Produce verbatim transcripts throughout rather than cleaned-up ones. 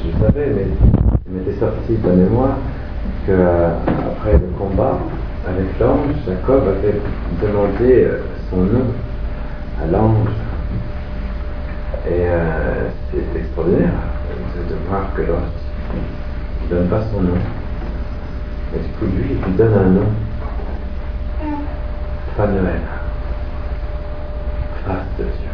je savais, mais il m'était sorti de la mémoire qu'après le combat avec l'ange, Jacob avait demandé son nom à l'ange. Et euh, c'est extraordinaire de, de voir que l'ange ne donne pas son nom. Et du coup, lui, il lui donne un nom. Phanuel. Face de Dieu.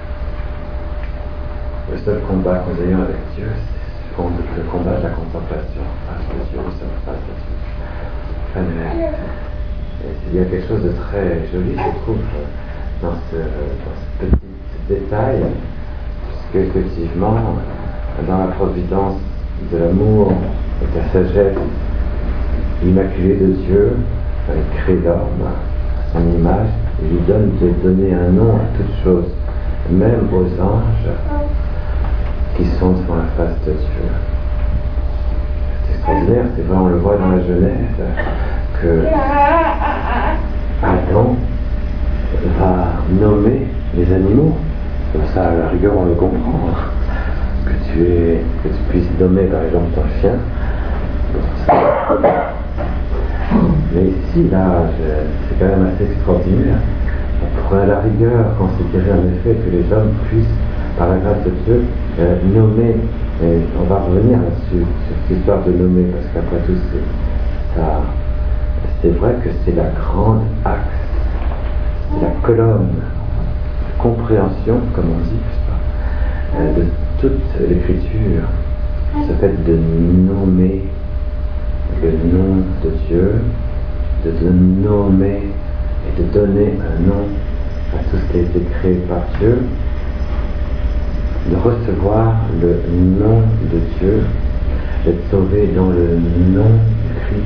Le seul combat que nous ayons avec Dieu, c'est le combat de la contemplation. Face de Dieu, nous sommes face de Dieu. Phanuel. Et il y a quelque chose de très joli, je trouve, dans ce, dans ce petit détail, puisque effectivement, dans la providence de l'amour et de la sagesse immaculée de Dieu, il crée l'homme à son image, il lui donne de donner un nom à toutes choses, même aux anges qui sont devant la face de Dieu. C'est extraordinaire, c'est vrai, on le voit dans la Genèse, que Adam va nommer les animaux. Comme ça, à la rigueur, on le comprend. Que tu, es, que tu puisses nommer, par exemple, ton chien. Mais ici, là, je, c'est quand même assez extraordinaire. On pourrait à la rigueur considérer en effet que les hommes puissent, par la grâce de Dieu, euh, nommer. Et on va revenir là-dessus, sur cette histoire de nommer, parce qu'après tout, c'est ça. C'est vrai que c'est la grande axe, c'est la colonne de compréhension, comme on dit, euh, de toute l'écriture, ce fait de nommer le nom de Dieu, de, de nommer et de donner un nom à tout ce qui a été créé par Dieu, de recevoir le nom de Dieu, d'être sauvé dans le nom du Christ.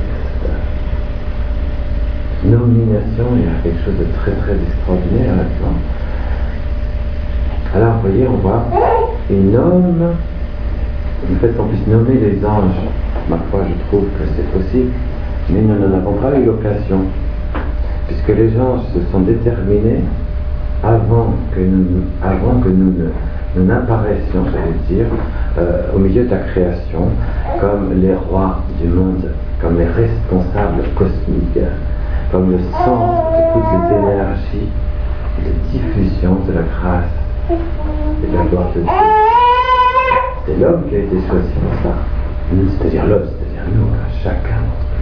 Nomination, il y a quelque chose de très très extraordinaire là-dedans. Alors, vous voyez, on voit, il nomme, le fait qu'on puisse nommer les anges, ma foi, je trouve que c'est possible, mais nous n'en avons pas eu l'occasion, puisque les anges se sont déterminés avant que nous, avant que nous ne nous n'apparaissions, j'allais dire, euh, au milieu de la création, comme les rois du monde, comme les responsables cosmiques, comme le centre de toutes les énergies de diffusion de la grâce et de la gloire de Dieu. C'est l'homme qui a été choisi pour ça. C'est-à-dire l'homme, c'est-à-dire nous, chacun d'entre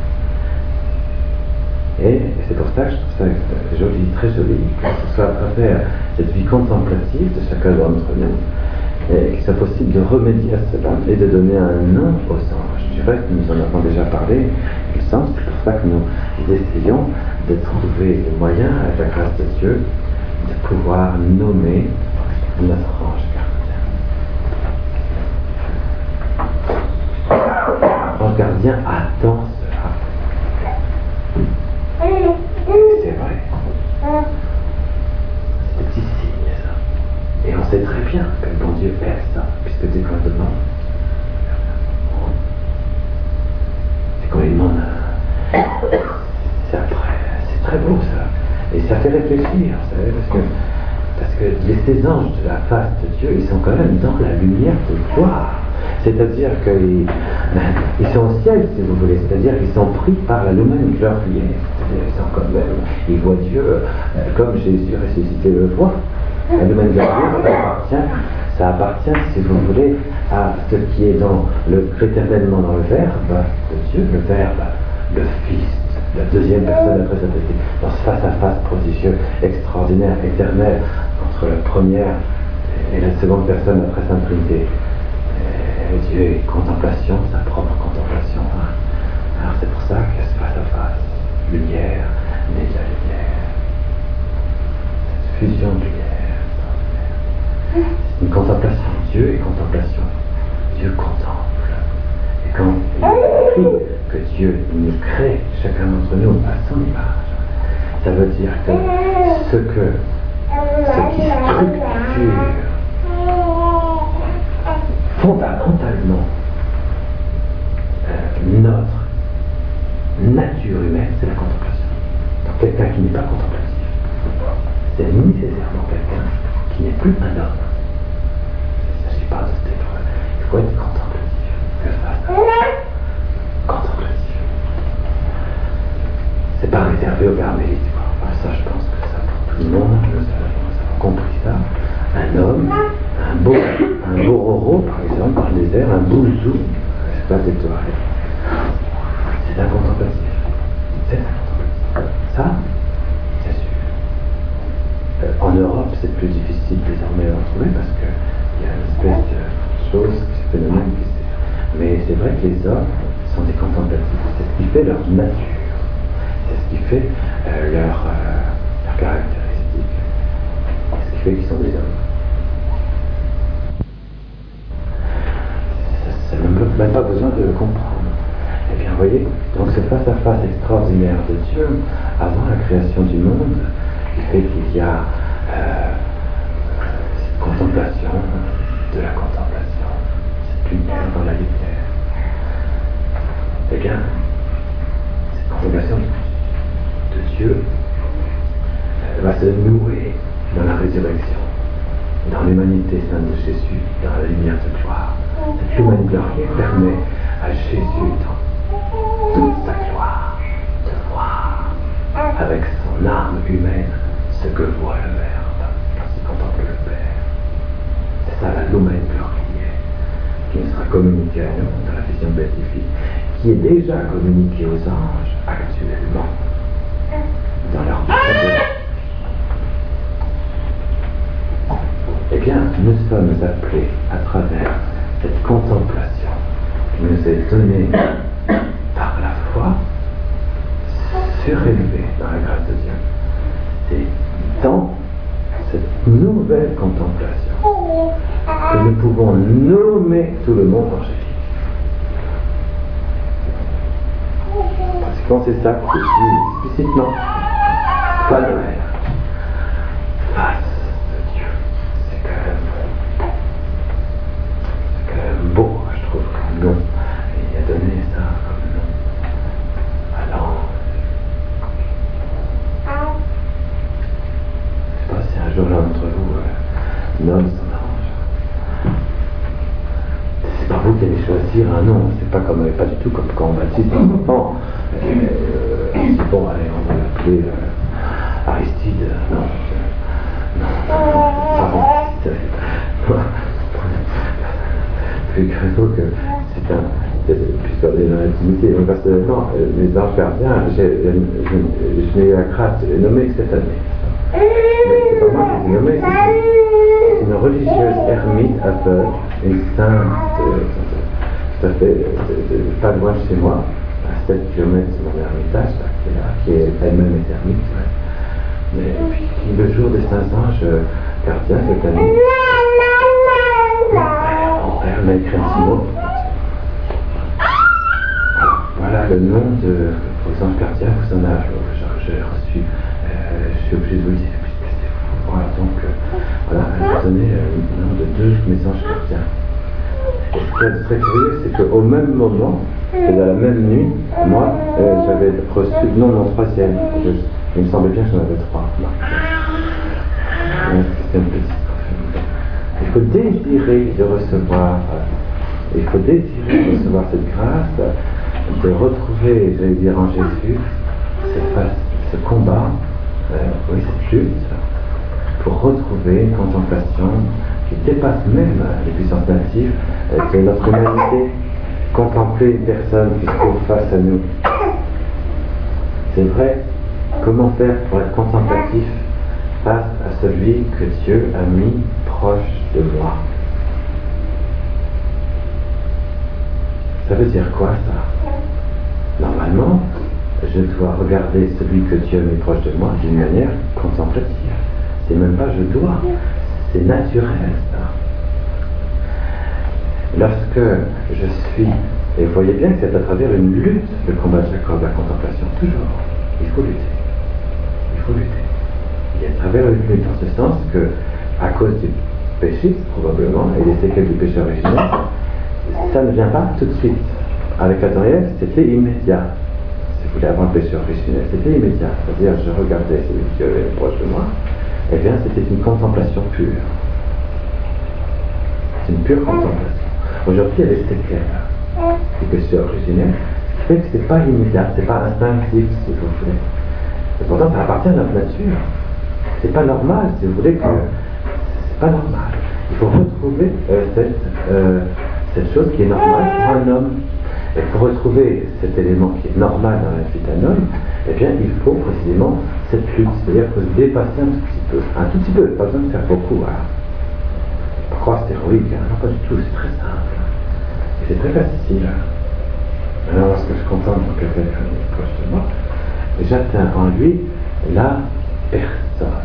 nous. Et c'est pour ça que je trouve ça joli, très joli, que ce soit à travers cette vie contemplative de chacun d'entre nous, et qu'il soit possible de remédier à cela et de donner un nom aux anges. Du reste, nous en avons déjà parlé, il semble, c'est pour ça que nous essayons de trouver le moyen, avec la grâce de Dieu, de pouvoir nommer notre ange gardien. L'ange gardien attend cela. C'est vrai. C'est des petits signes, ça. Et on sait très bien que le bon Dieu aime ça, puisque dès qu'on demande, c'est qu'on lui demande, c'est après, c'est très beau ça. Et ça fait réfléchir, vous savez, parce que, parce que les, ces anges de la face de Dieu, ils sont quand même dans la lumière de gloire. C'est-à-dire qu'ils ils sont au ciel, si vous voulez. C'est-à-dire qu'ils sont pris par la lumière glorieux. C'est-à-dire qu'ils sont comme même, ils voient Dieu euh, comme Jésus ressuscité le voit. La lumière glorieuse, ça appartient, ça appartient, si vous voulez, à ce qui est dans le, éternellement dans le Verbe de Dieu, le Verbe, le Fils, la deuxième personne après sa petite, dans ce face-à-face prodigieux, extraordinaire, éternel, entre la première et la seconde personne après Sainte Trinité. Et Dieu est contemplation, sa propre contemplation. Hein. Alors c'est pour ça qu'il y a ce face-à-face, lumière, née de la lumière, cette fusion de lumière, une contemplation. Dieu est contemplation. Dieu contemple. Et quand il est écrit que Dieu nous crée, chacun d'entre nous, à son image, ça veut dire que ce que, ce qui structure fondamentalement euh, notre nature humaine, c'est la contemplation. Donc quelqu'un qui n'est pas contemplatif, c'est nécessairement quelqu'un qui n'est plus un homme. Il ne s'agit pas de cette épreuve. Il faut être contemplatif. un bororo, par exemple, dans le désert, un bouzou, espace étoilé. C'est un contemplatif. C'est un contemplatif. Ça, c'est sûr. Euh, en Europe, c'est plus difficile désormais d'en trouver parce qu'il y a une espèce de chose, ce phénomène qui se... Mais c'est vrai que les hommes sont des contemplatifs. C'est ce qui fait leur nature. C'est ce qui fait euh, leur, euh, leur caractéristique. C'est ce qui fait qu'ils sont des hommes. Ça n'a même pas besoin de le comprendre. Eh bien, vous voyez, donc ce face-à-face extraordinaire de Dieu, avant la création du monde, qui fait qu'il y a euh, cette contemplation de la contemplation, cette lumière dans la lumière. Eh bien, cette contemplation de Dieu euh, va se nouer dans la résurrection, dans l'humanité sainte de Jésus, dans la lumière de gloire. Cette humaine gloire permet à Jésus, dans toute sa gloire, de voir avec son âme humaine ce que voit le Verbe quand il contemple le Père. C'est ça la lumen gloriae qui nous sera communiquée à nous dans la vision béatifique, qui est déjà communiquée aux anges actuellement dans leur vie. Eh bien, nous sommes appelés à travers cette contemplation qui nous est donnée par la foi, surélevée dans la grâce de Dieu. C'est dans cette nouvelle contemplation que nous pouvons nommer tout le monde angélique. Parce que quand c'est ça que je dis explicitement, pas Noël, face de Dieu, c'est quand même, c'est quand même beau, je trouve, comme nom. Il a donné ça comme nom à l'ange. Je sais pas si un jour l'un d'entre vous euh, nomme son ange. C'est pas vous qui allez choisir un nom, c'est pas comme pas du tout comme quand on baptise un enfant. Euh, euh, bon, allez, on va l'appeler euh, Aristide. Non, euh, non, non, Aristide. Plus plutôt que c'est un. Puisqu'on est dans l'intimité, donc personnellement, mes anges gardiens, je, je, je, je n'ai eu la grâce de les nommer que cette année. Mais c'est pas moi qui les ai nommés, c'est une religieuse ermite à Peur, une sainte, euh, tout à fait, euh, pas loin de chez moi, à sept kilomètres de mon ermitage, là, qui est là, qui est elle-même est ermite. Ouais. Mais puis, le jour des saints anges gardiens cette année, mon père m'a écrit un petit mot. Voilà le nom de vos anges gardiens, vous en avez, j'ai reçu, euh, je suis obligé de vous le dire, puisque c'est fou. Voilà, donc, euh, voilà, elle m'a donné euh, le nom de deux de mes anges gardiens. Et ce qui est très curieux, c'est qu'au même moment, et dans la même nuit, moi, euh, j'avais reçu le nom de mon troisième. Je, il me semblait bien que j'en avais trois. C'était une petite. Il faut désirer de recevoir, il faut désirer de recevoir cette grâce, de retrouver, j'allais dire en Jésus, ce, ce combat, euh, oui, cette lutte, pour retrouver une contemplation qui dépasse même les puissances natives euh, de notre humanité. Contempler une personne qui se trouve face à nous. C'est vrai, comment faire pour être contemplatif face à celui que Dieu a mis proche de moi? Ça veut dire quoi ça? Normalement, je dois regarder celui que Dieu a mis proche de moi d'une manière contemplative. C'est même pas je dois, c'est naturel ça. Lorsque je suis, et vous voyez bien que c'est à travers une lutte le combat de Jacob, la contemplation, toujours, il faut lutter, il faut lutter. Il y a à travers une lutte en ce sens que, à cause du péché, probablement, et des séquelles du péché originel, ça ne vient pas tout de suite. Avec Adriel, c'était immédiat. Si vous voulez, avant le péché originel, c'était immédiat. C'est-à-dire, je regardais celui qui avait proche de moi, et bien, c'était une contemplation pure. C'est une pure contemplation. Aujourd'hui, il y a des séquelles du péché originel, ce qui fait que c'est pas immédiat, c'est pas instinctif, si vous voulez. Et pourtant, ça appartient à notre nature. C'est pas normal, si vous voulez, que c'est pas normal. Il faut retrouver euh, cette, euh, cette chose qui est normale pour un homme. Et pour retrouver cet élément qui est normal dans la vie d'un homme, eh bien, il faut précisément cette lutte, c'est-à-dire qu'il faut se dépasser un tout petit peu. Un tout petit peu, pas besoin de faire beaucoup. Hein. Pas croire que c'est héroïque, hein. Non, pas du tout, c'est très simple. Et c'est très facile. Alors, lorsque je contemple quelqu'un qui est proche de moi, j'atteins en lui la personne,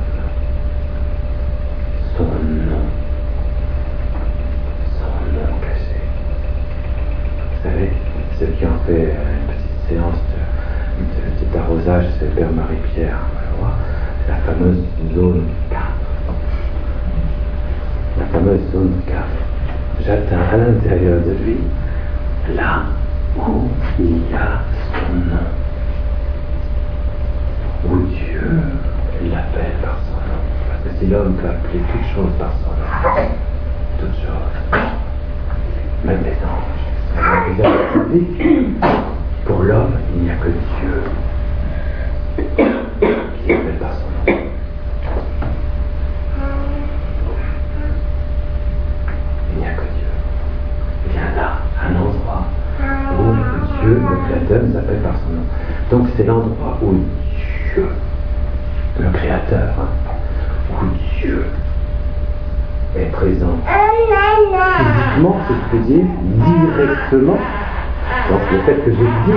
son nom, son nom caché. Vous savez, ceux qui ont fait une petite séance de, de, de, d'arrosage, c'est le Père Marie-Pierre, c'est la fameuse zone quatre. La fameuse zone quatre. J'atteins à l'intérieur de lui, là où il y a son nom, où Dieu l'appelle par son nom. Parce que si l'homme peut appeler toute chose par son nom, toute chose, même les anges, pour l'homme, il n'y a que Dieu qui appelle par son nom. Il n'y a que Dieu. Il y a là un endroit où Dieu, le Créateur, nous appelle par son nom. Donc c'est l'endroit où Dieu, le Créateur, où Dieu est présent. Physiquement, c'est ce que dire directement. Donc le fait que je dis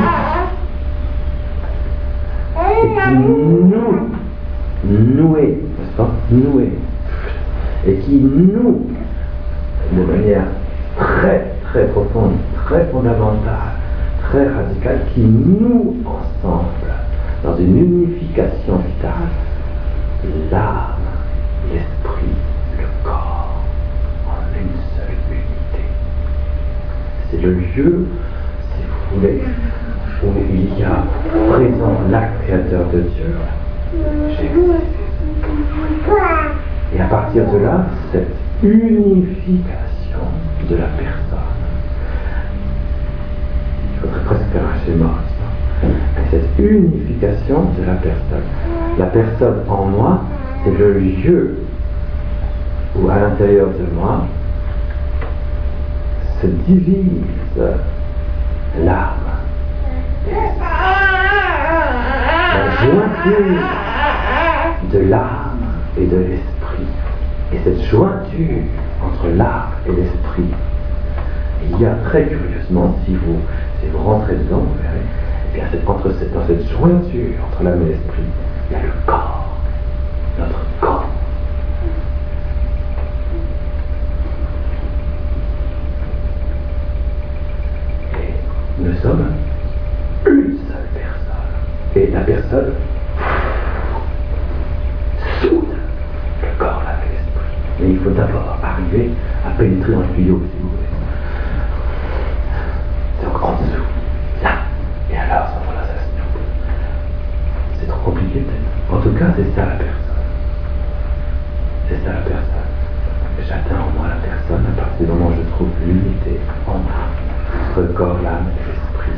et qui nous, noué, n'est-ce pas, noué, et qui nous, de manière très très profonde, très fondamentale, très radicale, qui nous ensemble dans une unification vitale, l'âme, l'esprit, le corps, en une seule unité. C'est le lieu, si vous voulez, où il y a présent l'acte créateur de Dieu. Et à partir de là, cette unification de la personne. Il faudrait presque faire un schéma. Cette unification de la personne. La personne en moi, c'est le lieu où à l'intérieur de moi se divise l'âme. La jointure de l'âme et de l'esprit. Et cette jointure entre l'âme et l'esprit, il y a très curieusement, si vous, si vous rentrez dedans, vous verrez, eh bien, c'est entre cette, dans cette jointure entre l'âme et l'esprit, il y a le corps, notre corps. Et nous sommes une seule personne. Et la personne soude le corps, l'âme et l'esprit. Mais il faut d'abord arriver à pénétrer dans le tuyau, si vous voulez. Donc en dessous, là, et alors, ça voilà, ça se trouve. C'est trop compliqué peut-être. En tout cas, c'est ça la personne. C'est ça la personne. J'atteins en moi la personne à partir du moment où je trouve l'unité en moi, entre le corps, l'âme et l'esprit.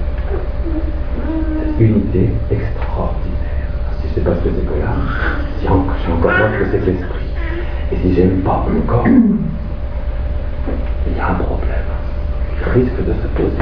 Cette unité extraordinaire. Si je ne sais pas ce que c'est que l'âme, si je sais encore moins ce que c'est que l'esprit. Et si je n'aime pas le corps, il y a un problème qui risque de se poser.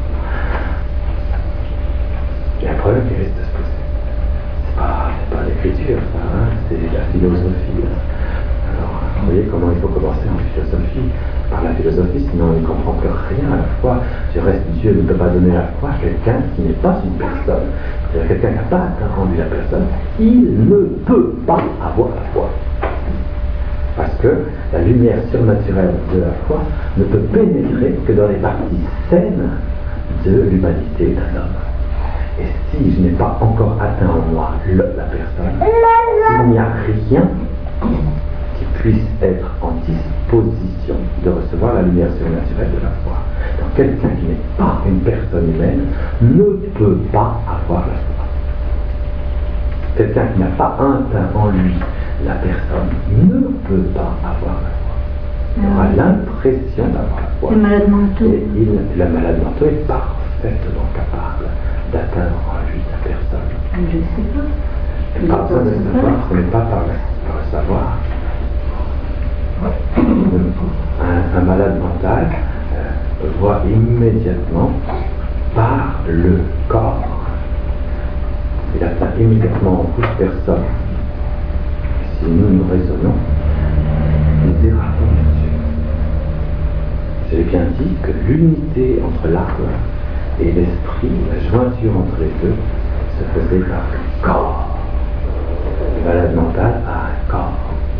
Il y a un problème qui risque de se poser. C'est pas, c'est pas l'écriture, ça, hein, c'est la philosophie. Hein. Alors, vous voyez comment il faut commencer en philosophie, par la philosophie, sinon on ne comprend plus rien à la foi. Du reste, Dieu ne peut pas donner la foi à quelqu'un qui n'est pas une personne. C'est-à-dire quelqu'un qui n'a pas rendu la personne, il ne peut pas avoir la foi. Parce que la lumière surnaturelle de la foi ne peut pénétrer que dans les parties saines de l'humanité d'un homme. Et si je n'ai pas encore atteint en moi le, la personne, s'il n'y a rien qui puisse être en disposition de recevoir la lumière surnaturelle de la foi, donc quelqu'un qui n'est pas une personne humaine ne peut pas avoir la foi. Quelqu'un qui n'a pas un teint en lui la personne ne peut pas avoir la foi. Il aura l'impression d'avoir la foi. Le malade mental. Et il, la malade mental est parfaitement capable d'atteindre en lui la personne. Je ne sais pas. Et pas besoin de le savoir, ce n'est pas par le, par le savoir. un malade mental euh, voit immédiatement par le corps. Il atteint immédiatement toute personne. Si nous nous raisonnons, nous dérapons là-dessus. J'ai bien dit que l'unité entre l'âme et l'esprit, la jointure entre les deux, se faisait par le corps. Le malade mental a un corps.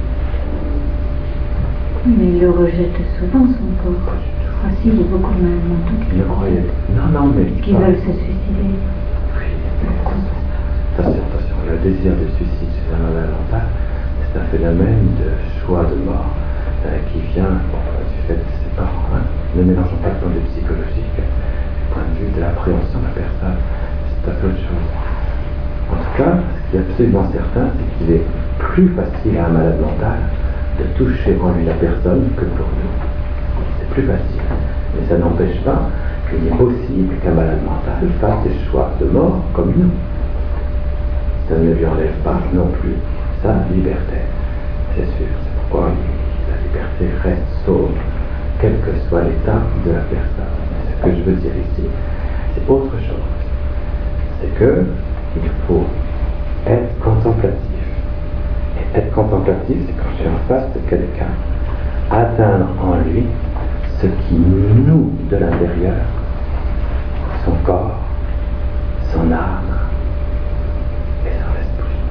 Mais il le rejette souvent, son corps. Ah si, il est beaucoup malade mental. Il le croyait. Non, non, mais... Qui veulent se suicider. Oui. Attention, attention. Le désir de suicide chez un malade mental, c'est un phénomène de choix de mort euh, qui vient bon, du fait de ses parents. Hein. Ne mélangeons pas le point de vue psychologique, du point de vue de l'appréhension de la personne. C'est un peu autre chose. En tout cas, ce qui est absolument certain, c'est qu'il est plus facile à un malade mental de toucher en lui la personne que pour nous. C'est plus facile. Mais ça n'empêche pas qu'il est possible qu'un malade mental fasse des choix de mort comme nous. Ça ne lui enlève pas non plus sa liberté. C'est sûr. C'est pourquoi la liberté reste sauve, quel que soit l'état de la personne. Ce que je veux dire ici, c'est autre chose. C'est que il faut être contemplatif. Et être contemplatif, c'est quand j'ai en face de quelqu'un, atteindre en lui ce qui noue de l'intérieur, son corps, son âme et son esprit.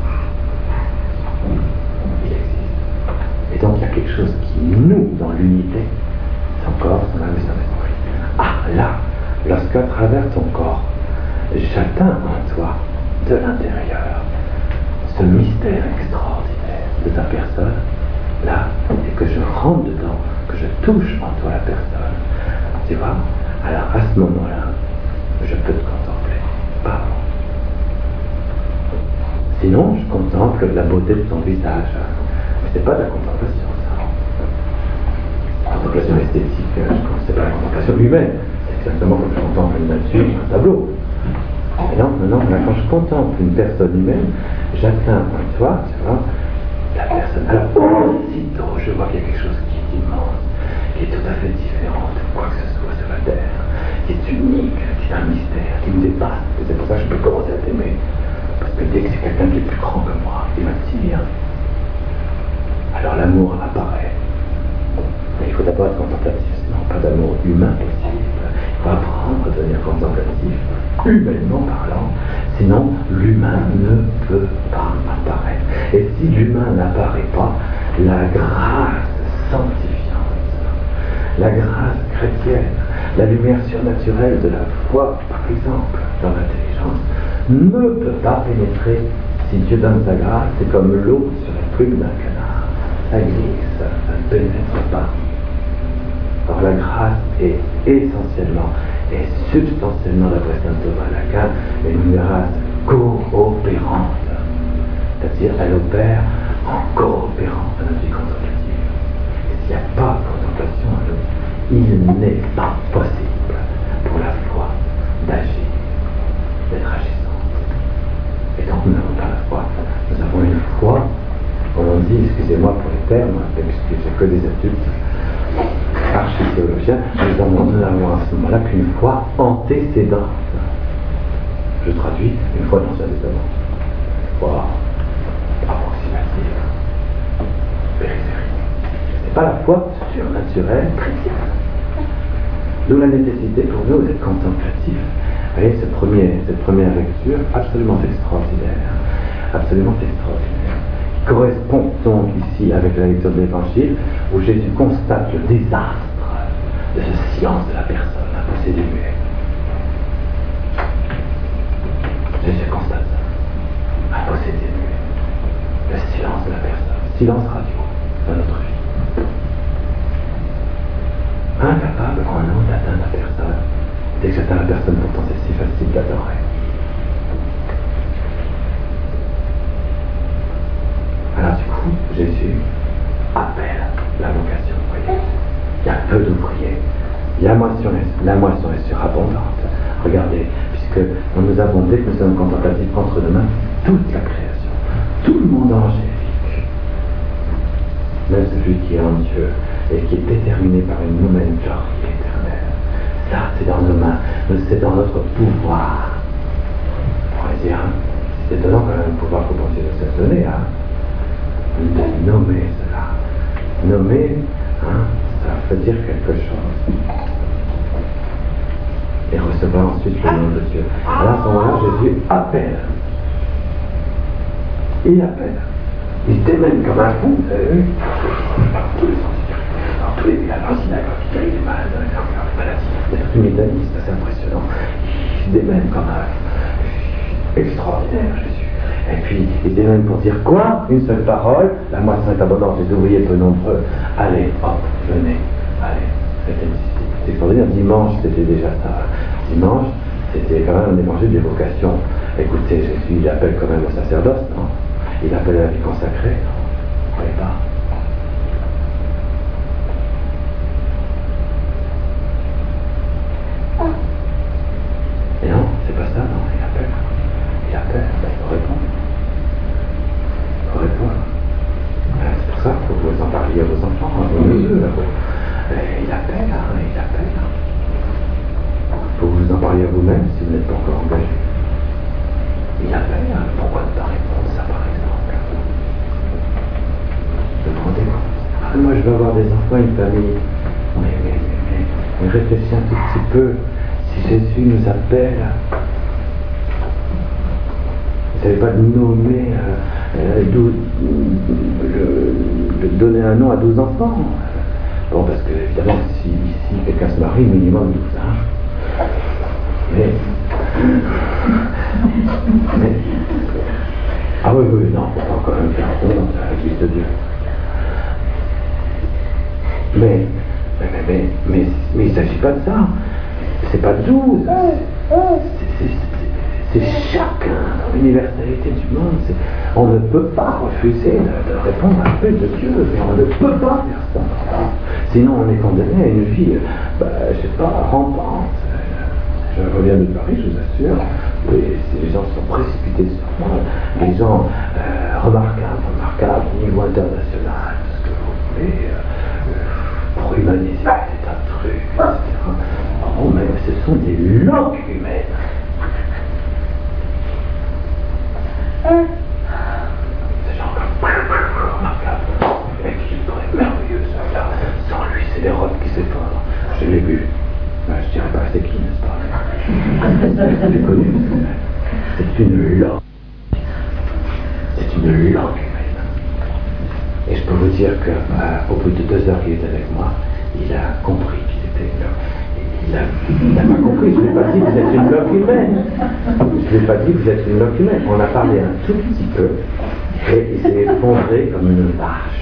Il existe. Et donc il y a quelque chose qui noue dans l'unité, son corps, son âme et son esprit. Ah là, lorsqu'à travers ton corps, j'atteins en toi de l'intérieur ce mystère extraordinaire de ta personne, là, et que je rentre dedans, que je touche en toi la personne, tu vois, alors à ce moment-là, je peux te contempler, pas avant. Sinon, je contemple la beauté de ton visage, mais c'est pas de la contemplation, ça. La contemplation esthétique, c'est pas la contemplation humaine, c'est exactement comme je contemple une nature, un tableau. Mais non, non, non, là, quand je contemple une personne humaine, j'atteins en toi, tu vois, la personne. Alors, aussitôt, je vois qu'il y a quelque chose qui est immense, qui est tout à fait différent de quoi que ce soit sur la terre, qui est unique, qui est un mystère, qui me dépasse. Et c'est pour ça que je peux commencer à t'aimer. Parce que dès que c'est quelqu'un qui est plus grand que moi, il m'attire. Alors l'amour apparaît. Mais il faut d'abord être contemplatif, sinon pas d'amour humain possible. Il faut apprendre à devenir contemplatif, humainement parlant, sinon l'humain ne peut pas apparaître. Et si l'humain n'apparaît pas, la grâce sanctifiante, la grâce chrétienne, la lumière surnaturelle de la foi, par exemple, dans l'intelligence, ne peut pas pénétrer. Si Dieu donne sa grâce, c'est comme l'eau sur la plume d'un canard. Ça glisse, ça ne pénètre pas. Alors la grâce est essentiellement et substantiellement, d'après saint Thomas d'Aquin, une grâce coopérante. C'est-à-dire, elle opère en coopérant à notre vie contemplative. Et s'il n'y a pas de contemplation en nous, il n'est pas possible pour la foi d'agir, d'être agissante. Et donc nous n'avons pas la foi. Nous avons une foi, on dit, excusez-moi pour les termes, puisque j'ai que des adultes archithéologiens, nous avons, nous avons à ce moment-là qu'une foi antécédente. Je traduis une foi dans un testament. Une foi approximative, périphérique. C'est pas la foi surnaturelle chrétienne. D'où la nécessité pour nous d'être contemplatifs. Vous voyez, ce premier, cette première lecture, absolument extraordinaire, absolument extraordinaire, qui correspond donc ici avec la lecture de l'Évangile, où Jésus constate le désastre de ce silence de la personne à posséder muet. Jésus constate ça, à posséder muet, le silence de la personne, silence radio dans notre vie. Incapable en nous d'atteindre la personne. Dès que j'atteins la personne, pourtant c'est si facile d'adorer. Alors du coup, Jésus appelle la vocation. Vous voyez, il y a peu d'ouvriers. La moisson est, la moisson est surabondante. Regardez, puisque nous avons, dès que nous sommes contemplatifs entre nos mains, toute la création, tout le monde angélique, même celui qui est en Dieu, et qui est déterminé par une nouvelle glorie éternelle. Là, c'est dans nos mains, c'est dans notre pouvoir. On pourrait dire, hein, c'est étonnant quand même le pouvoir que bon Dieu nous a donné, hein, de nommer cela. Nommer, hein, ça veut dire quelque chose. Et recevoir ensuite le nom de Dieu. Alors à ce moment-là, Jésus appelle. Il appelle. Il démène comme un fou, vous avez vu, dans tous les sens. Dans tous les villages, dans les synagogues, il guérit les malades, dans les maladies. C'est une médaille, c'est assez impressionnant. Il démène comme un extraordinaire, Jésus. Et puis, il démène pour dire quoi? Une seule parole, la moisson est abondante, les ouvriers peu nombreux. Allez, hop, venez, allez. C'est extraordinaire. Dimanche, c'était déjà ça. Dimanche, c'était quand même un évangile des vocations. Écoutez, Jésus, il appelle quand même au sacerdoce, non? Il appelle à la vie consacrée, non? Vous ne croyez pas? Et non, c'est pas ça, non, il appelle. Il appelle, ben, il faut répondre. Il faut répondre. Ben, c'est pour ça qu'il faut que vous en parliez à vos enfants, à vos neveux, à vos... Et il appelle, hein, il appelle. Il faut que vous en parliez à vous-même si vous n'êtes pas encore engagé. Il appelle, hein, pourquoi ne pas répondre ça par exemple? Vous vous rendez compte? Ah, moi je veux avoir des enfants, une famille. Mais, mais, mais, mais, mais réfléchissez un tout petit peu. Si Jésus nous appelle, vous savez pas de nommer, euh, euh, douze, le, de donner un nom à douze enfants. Bon, parce que, évidemment, si ici quelqu'un se marie, minimum douze, hein. Mais, mais, ah oui, oui, non, faut pas quand même faire honte à l'Église de Dieu. Mais, mais, mais, mais, mais, mais il ne s'agit pas de ça. C'est pas douze. C'est chacun dans l'universalité du monde. On ne peut pas refuser de, de répondre à l'appel de Dieu, mais on ne peut pas faire ça. Sinon, on est condamné à une vie, bah, je sais pas, rampante. Je reviens de Paris, je vous assure. Oui, les gens sont précipités sur moi. Les gens euh, remarquables, remarquables, au niveau international, tout ce que vous voulez, euh, pour humaniser des tas de trucs, et cetera. Oh, mais ce sont des langues humaines. Ces gens comme remarquables, équilibrés, merveilleux, ceux-là. Sans lui, c'est des robes qui s'effondrent. Je l'ai vu. Je dirais pas c'est qui, n'est-ce pas? C'est connu. C'est une langue. C'est une langue humaine. Et je peux vous dire qu'au bout de deux heures qu'il est avec moi, il a compris qu'il était une langue. Il a, il n'a pas compris, je ne lui ai pas dit que vous êtes une langue humaine. Je ne lui ai pas dit que vous êtes une langue humaine. On a parlé un tout petit peu et il s'est effondré comme une vache.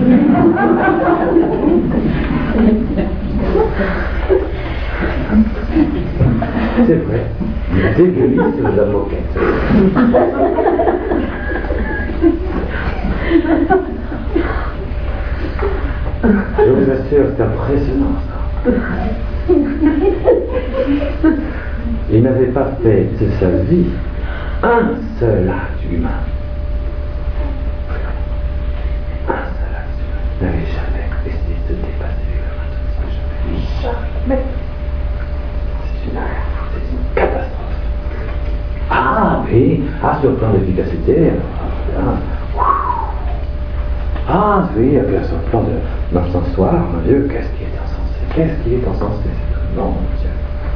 C'est vrai, il a dégueulé sur la moquette. Je vous assure, c'est impressionnant ça. Il n'avait pas fait de sa vie un seul acte humain. Un seul acte humain. Il n'avait jamais essayé de se dépasser lui-même. Jamais. C'est une, c'est une catastrophe. Ah oui, ah sur le plan d'efficacité, ah oui, et puis sur le plan de l'encensoir, mon Dieu, qu'est-ce qui est encensé? Qu'est-ce qui est encensé? Non, mon Dieu.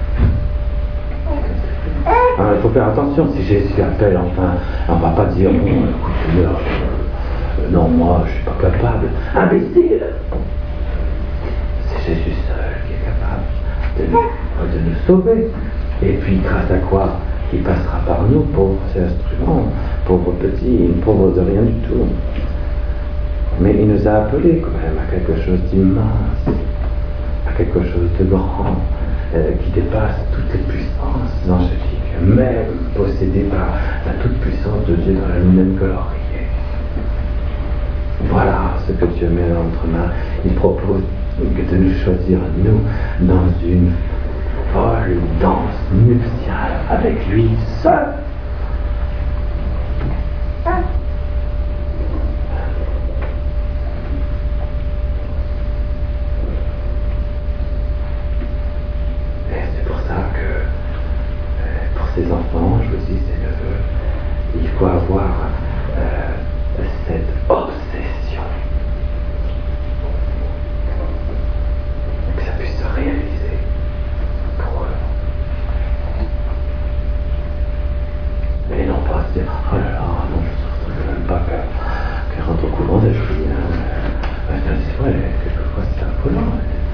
Alors, il faut faire attention, si Jésus appelle, enfin, on ne va pas dire, bon, écoutez, euh, non, moi, je ne suis pas capable. Imbécile! C'est Jésus seul qui est capable de nous, de nous sauver. Et puis, grâce à quoi il passera par nous, pauvres instruments, pauvres petits, pauvres de rien du tout. Mais il nous a appelés quand même à quelque chose d'immense, à quelque chose de grand, euh, qui dépasse toutes les puissances angéliques, même possédées par la toute-puissance de Dieu dans la lui-même glorifiée. Voilà ce que Dieu met dans notre main. Il propose de nous choisir, nous, dans une folle danse nuptiale avec lui seul. ses enfants, je vous dis ses neveux, il faut avoir euh, cette obsession. Que ça puisse se réaliser pour eux. Mais non pas se dire, oh là là, non, je ne veux même pas qu'elle rentre au couvent des filles. C'est vrai, quelquefois c'est un peu long.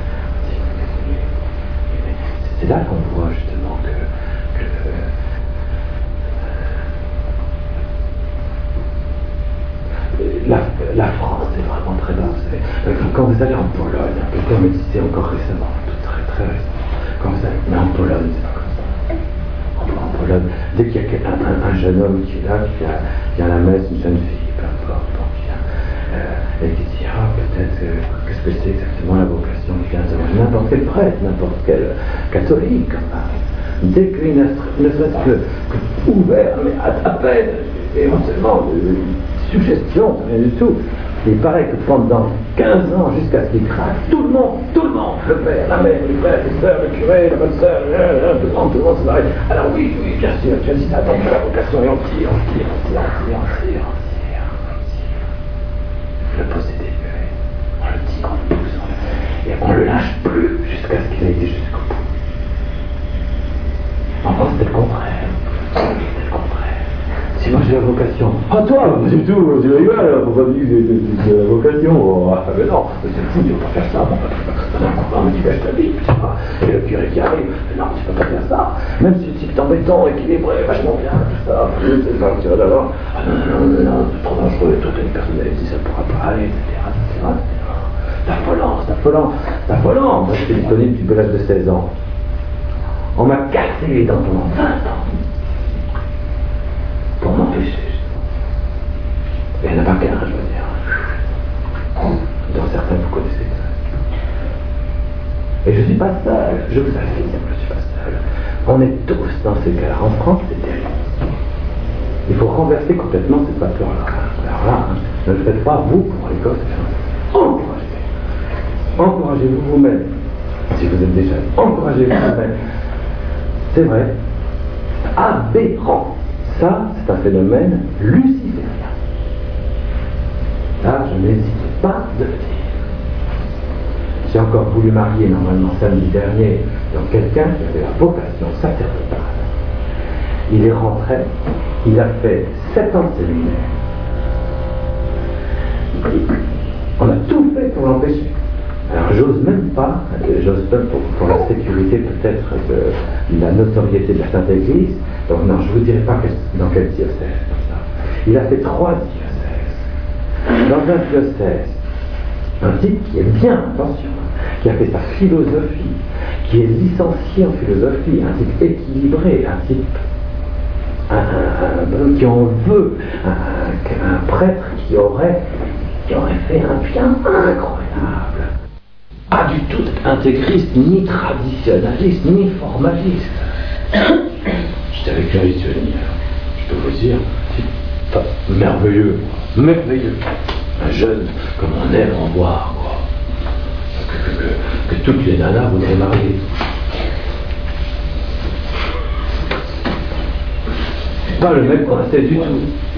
C'est là qu'on voit justement que, que euh, la, la France est vraiment très bas. Vous savez. Quand vous allez en Pologne, un peu comme c'était encore récemment, tout très très récemment, quand vous allez, mais en Pologne, c'est pas comme ça. En, en Pologne, dès qu'il y a un, un, un jeune homme qui est là, qui a, qui a à la messe, une jeune fille, peu importe, donc il y a, euh, et qui dit, ah, peut-être, euh, qu'est-ce que c'est exactement la vocation du quinze heures, n'importe quel prêtre, n'importe quel catholique, enfin, dès qu'il ne serait-ce que, que ouvert, mais à, à peine, éventuellement, une suggestion, rien du tout. Il paraît que pendant quinze ans, jusqu'à ce qu'il craque, tout le monde, tout le monde, le père, la mère, les frères, les sœurs, le curé, la bonne sœur, tout le monde, tout le monde se marie. Alors oui, oui, bien sûr, bien sûr, attends que la vocation est entière, entière, entière, entière, entière, entière, entière. Le possédé, on le tire, on le pousse, et on ne le lâche plus jusqu'à ce qu'il ait été jusqu'au bout. En France, c'était le contraire. C'était le contraire. Si moi j'ai la vocation, ah toi, pas du tout, tu rigoles, pourquoi tu dis que c'est la vocation? Oh, ah, mais non, c'est fou, tu ne peux pas faire ça. On me dit gâche ta vie, et le curé qui arrive, non, tu ne peux pas faire ça. Même si c'est embêtant, équilibré, vachement bien, tout ça, c'est ça, tu vas d'abord. Ah non, non, non, non, c'est trop dangereux, toi t'as une personnalité, ça ne pourra pas aller, et cetera, et cetera. C'est affolant, c'est affolant, c'est affolant. Moi j'étais disponible depuis l'âge de seize ans. On m'a cassé les dents pendant vingt ans. Pour m'empêcher, justement. Et il n'y en a pas qu'un, je veux dire. Dans certains, vous connaissez ça. Et je ne suis pas seul, je vous affirme, je ne suis pas seul. On est tous dans ces cas-là. En France, c'est terrible. Il faut renverser complètement cette vapeur-là. Alors là, hein, ne le faites pas, vous, pour les gosses. Encouragez. Encouragez-vous vous-même. Si vous êtes déjà, encouragez-vous vous-même. C'est vrai. Aberrant. Ça, c'est un phénomène luciférien. Là, je n'hésite pas de le dire. J'ai encore voulu marier, normalement samedi dernier, donc quelqu'un qui avait la vocation sacerdotale. Il est rentré, il a fait sept ans de séminaire. On a tout fait pour l'empêcher. Alors j'ose même pas, j'ose pas pour, pour la sécurité peut-être de la notoriété de la Sainte Église, donc non, je ne vous dirai pas que, dans quel diocèse comme ça. Il a fait trois diocèses. Dans un diocèse, un type qui est bien, attention, qui a fait sa philosophie, qui est licencié en philosophie, un type équilibré, un type un, un, un, qui en veut, un, un prêtre qui aurait, qui aurait fait un bien incroyable. Pas du tout intégriste, ni traditionnaliste, ni formaliste. J'étais avec un rituelien, je peux vous dire, c'est merveilleux, merveilleux. Un jeune comme on aime en voir, quoi. Que, que, que, que toutes les nanas voudraient marier. Pas le mec qu'on sait du tout.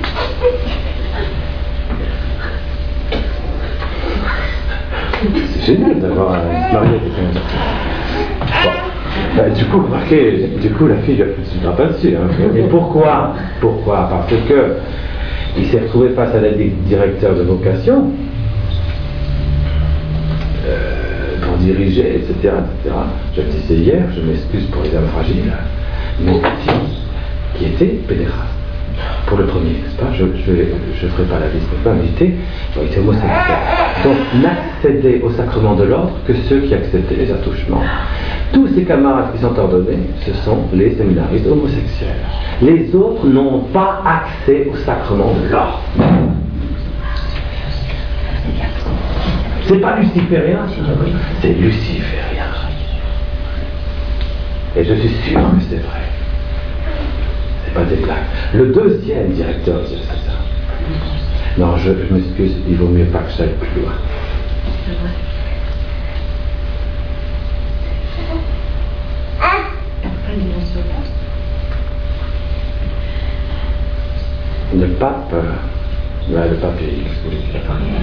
C'est génial d'avoir un marié avec quelqu'un. Bon. Bah, du coup, remarquez, du coup, la fille lui a fait super pas dessus. Hein. Et pourquoi Pourquoi Parce que il s'est retrouvé face à la directeur de vocation euh, pour diriger, et cetera, et cetera. Je le disais hier, je m'excuse pour les âmes fragiles, mais une fille qui était pédéraste. Pour le premier, n'est-ce pas? Je ne ferai pas la liste, n'est-ce pas? Mais il était, bon, il était homosexuel. Donc, n'accédaient au sacrement de l'ordre que ceux qui acceptaient les attouchements. Tous ces camarades qui sont ordonnés, ce sont les séminaristes homosexuels. Les autres n'ont pas accès au sacrement de l'ordre. C'est pas luciférien, c'est luciférien. Et je suis sûr que c'est vrai. C'est pas des blagues. Le deuxième directeur disait ça. Non, je, je m'excuse, il vaut mieux pas que j'aille plus loin. C'est vrai. Après, il est sur place. le pape, euh, bah, le pape, il explique.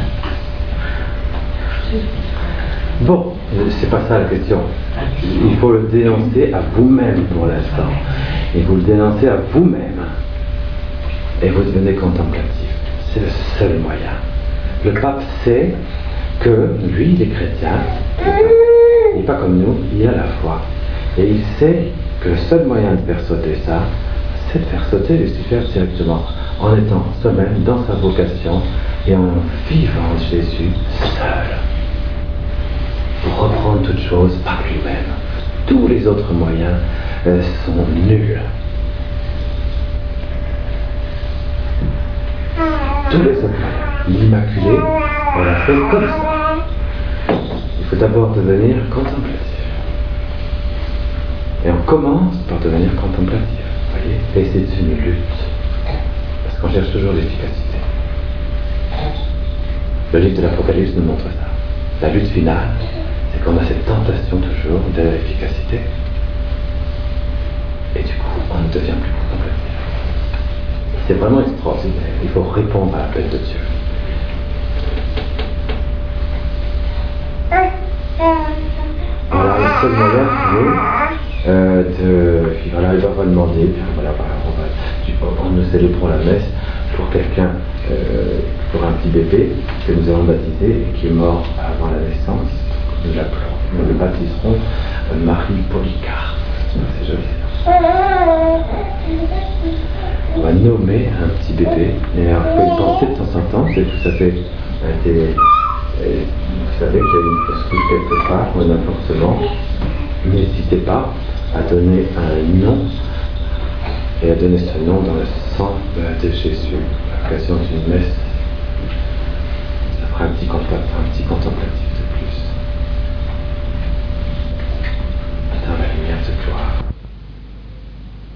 Bon, c'est pas ça la question. Il faut le dénoncer à vous-même pour l'instant. Et vous le dénoncez à vous-même. Et vous devenez contemplatif. C'est le seul moyen. Le pape sait que lui, il est chrétien. Il n'est pas comme nous, il a la foi. Et il sait que le seul moyen de faire sauter ça, c'est de faire sauter Lucifer directement, en étant soi-même dans sa vocation et en vivant Jésus seul. Pour reprendre toute chose par lui-même. Tous les autres moyens euh, sont nuls. Tous les autres moyens. L'Immaculée, on l'a fait comme ça. Il faut d'abord devenir contemplatif. Et on commence par devenir contemplatif. Voyez, et c'est une lutte. Parce qu'on cherche toujours l'efficacité. Le livre de l'Apocalypse nous montre ça. La lutte finale, c'est qu'on a cette tentation toujours de l'efficacité. Et du coup, on ne devient plus contemplatif. C'est vraiment extraordinaire. Il faut répondre à l'appel de Dieu. Voilà, le seul moyen pour nous, euh, de, puis voilà, il va demander, voilà, on, va, on nous célébrons la messe pour quelqu'un, euh, pour un petit bébé que nous avons baptisé et qui est mort avant la naissance. Nous l'appelons, nous le baptiserons euh, Marie Polycarpe. C'est joli ça. On va nommer un petit bébé, et alors, il faut y penser de temps en temps, c'est tout ça fait. Été, et vous savez qu'il y a une fausse couche quelque part, ou un avortement. N'hésitez pas à donner un nom et à donner ce nom dans le sang de Jésus, à l'occasion d'une messe